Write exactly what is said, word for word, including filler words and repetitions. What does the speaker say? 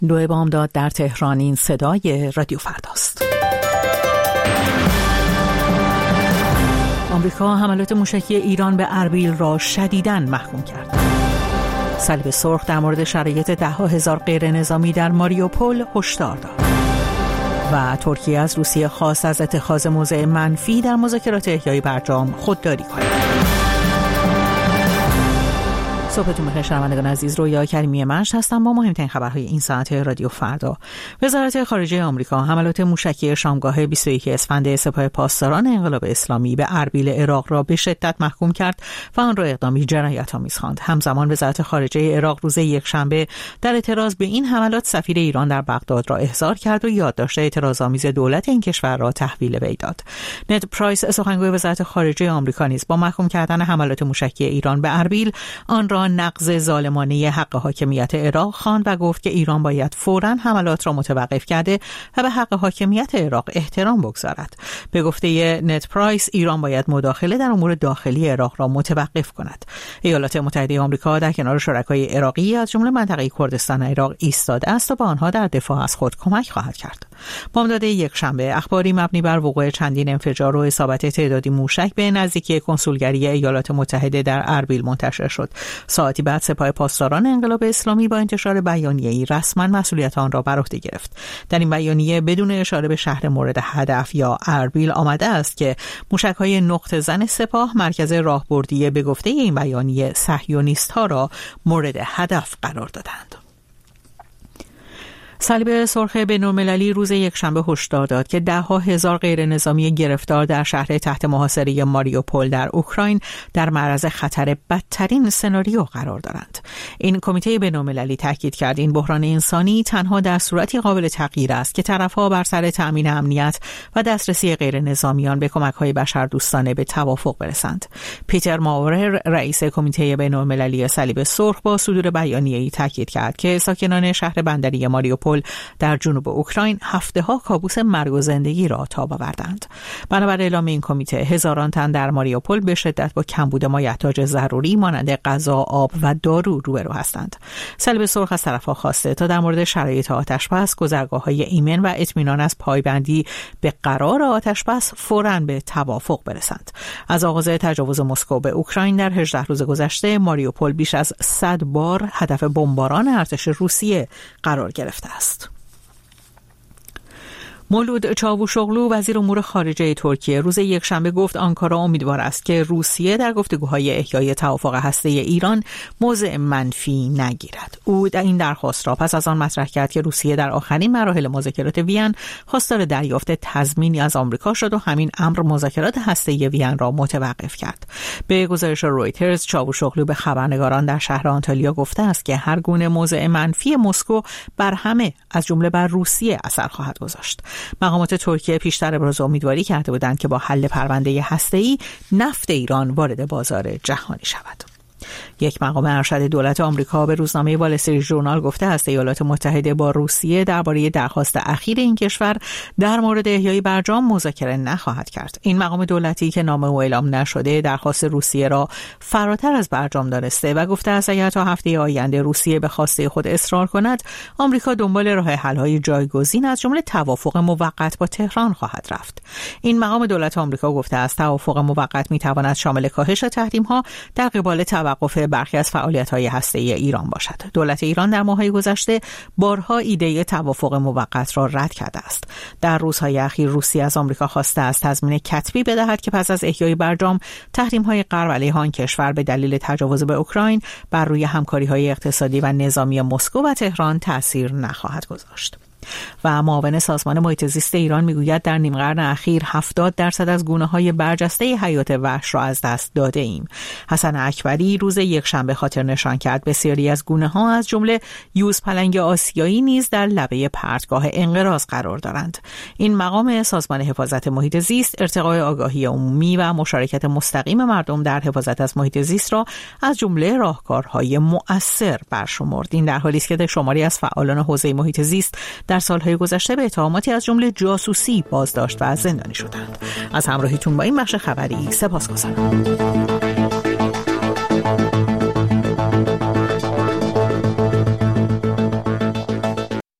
دو بامداد در تهران. این صدای رادیو فرداست. آمریکا حملات موشکی ایران به اربیل را شدیداً محکوم کرد. صلیب سرخ در مورد شرایط ده ها هزار غیر نظامی در ماریوپول هشدار داد. و ترکیه از روسیه خواست از اتخاذ موضع منفی در مذاکرات احیای برجام خودداری کند. صبحتون بخیر شنوندگان عزیز، رویا کریمی مشت هستم با مهمترین خبرهای این ساعت رادیو فردا. وزارت خارجه آمریکا حملات موشکی شامگاه بیست و یکم اسفند سپاه پاسداران انقلاب اسلامی به اربیل عراق را به شدت محکوم کرد و آن را اقدامی جنایت‌آمیز خواند. همزمان وزارت خارجه عراق روز یکشنبه در اعتراض به این حملات سفیر ایران در بغداد را احضار کرد و یادداشت اعتراض‌آمیز دولت این کشور را تحویل وی داد. نت پرایس سخنگوی وزارت خارجه آمریکا نیز با محکوم کردن حملات موشکی ایران به اربیل آن را نقض ظالمانه حق حاکمیت عراق خواند و گفت که ایران باید فوراً حملات را متوقف کرده و به حق حاکمیت عراق احترام بگذارد. به گفته نت پرایس ایران باید مداخله در امور داخلی عراق را متوقف کند. ایالات متحده آمریکا در کنار شرکای عراقی از جمله منطقه کردستان عراق ایستاده است و با آنها در دفاع از خود کمک خواهد کرد. بامداد یکشنبه اخباری مبنی بر وقوع چندین انفجار و اصابت تعدادی موشک به نزدیکی کنسولگری ایالات متحده در اربیل منتشر شد. ساعتی بعد سپاه پاسداران انقلاب اسلامی با انتشار بیانیه‌ای رسما مسئولیت آن را بر عهده گرفت. در این بیانیه بدون اشاره به شهر مورد هدف یا اربیل آمده است که موشک‌های نقطه زن سپاه مرکز راهبردی به گفته این بیانیه صهیونیست‌ها را مورد هدف قرار دادند. صلیب سرخ بین‌المللی روز یکشنبه هشدار داد که ده ها هزار غیر نظامی گرفتار در شهر تحت محاصره ماریوپول در اوکراین در معرض خطر بدترین سناریو قرار دارند. این کمیته بین‌المللی تاکید کرد این بحران انسانی تنها در صورتی قابل تغییر است که طرف‌ها بر سر تأمین امنیت و دسترسی غیر نظامیان به کمک‌های بشردوستانه به توافق برسند. پیتر ماورر رئیس کمیته بین‌المللی صلیب سرخ با صدور بیانیه‌ای تاکید کرد که ساکنان شهر بندری ماریوپول در جنوب اوکراین هفته ها کابوس مرگ و زندگی را تاب آوردند. بنابر اعلام این کمیته هزاران تن در ماریوپول به شدت با کمبود مایحتاج ضروری مانند غذا، آب و دارو روبرو هستند. صلیب سرخ از طرفها خواسته تا در مورد شرایط آتش‌بس، گذرگاه‌های ایمن و اطمینان از پایبندی به قرار آتش‌بس فوراً به توافق برسند. از آغاز تجاوز مسکو به اوکراین در هجده روز گذشته ماریوپول بیش از صد بار هدف بمباران ارتش روسیه قرار گرفته است. مولود چاوشوغلو وزیر امور خارجه ترکیه روز یکشنبه گفت آنکارا امیدوار است که روسیه در گفتگوهای احیای توافق هسته‌ای ایران موضع منفی نگیرد. او در این درخواست را پس از آن مطرح کرد که روسیه در آخرین مراحل مذاکرات وین خواستار دریافت تضمینی از آمریکا شد و همین امر مذاکرات هسته‌ای وین را متوقف کرد. به گزارش رویترز چاوشوغلو به خبرنگاران در شهر آنتالیا گفته است که هر گونه موضع منفی مسکو بر همه از جمله بر روسیه اثر خواهد گذاشت. مقامات ترکیه پیشتر ابراز امیدواری کرده بودند که با حل پرونده هسته‌ای نفت ایران وارد بازار جهانی شود. یک مقام ارشد دولت آمریکا به روزنامه وال استریت ژورنال گفته است ایالات متحده با روسیه درباره درخواست اخیر این کشور در مورد احیای برجام مذاکره نخواهد کرد. این مقام دولتی که نام او اعلام نشده درخواست روسیه را فراتر از برجام دانسته و گفته است اگر تا هفته آینده روسیه به خواسته خود اصرار کند آمریکا دنبال راه حل‌های جایگزین از جمله توافق موقت با تهران خواهد رفت. این مقام دولت آمریکا گفته است توافق موقت می‌تواند شامل کاهش تحریم‌ها در قبال توقف برخی از فعالیت‌های هسته‌ای ایران باشد. دولت ایران در ماه‌های گذشته بارها ایده توافق موقت را رد کرده است. در روزهای اخیر روسیه از آمریکا خواسته است تضمین کتبی بدهد که پس از احیای برجام تحریم‌های غرب علیه آن کشور به دلیل تجاوز به اوکراین بر روی همکاری‌های اقتصادی و نظامی مسکو و تهران تأثیر نخواهد گذاشت. و معاون سازمان محیط زیست ایران میگوید در نیم قرن اخیر هفتاد درصد از گونه‌های برجسته حیات وحش را از دست داده ایم. حسن اکبری روز یکشنبه خاطر نشان کرد بسیاری از گونه‌ها از جمله یوز پلنگ آسیایی نیز در لبه پرتگاه انقراض قرار دارند. این مقام سازمان حفاظت محیط زیست ارتقای آگاهی عمومی و مشارکت مستقیم مردم در حفاظت از محیط زیست را از جمله راهکارهای مؤثر برشمرد. این در حالی است که شماری از فعالان حوزه محیط زیست در سالهای گذشته به اتهاماتی از جمله جاسوسی بازداشت و زندانی شدند. از همراهیتون با این بخش خبری سپاسگزارم.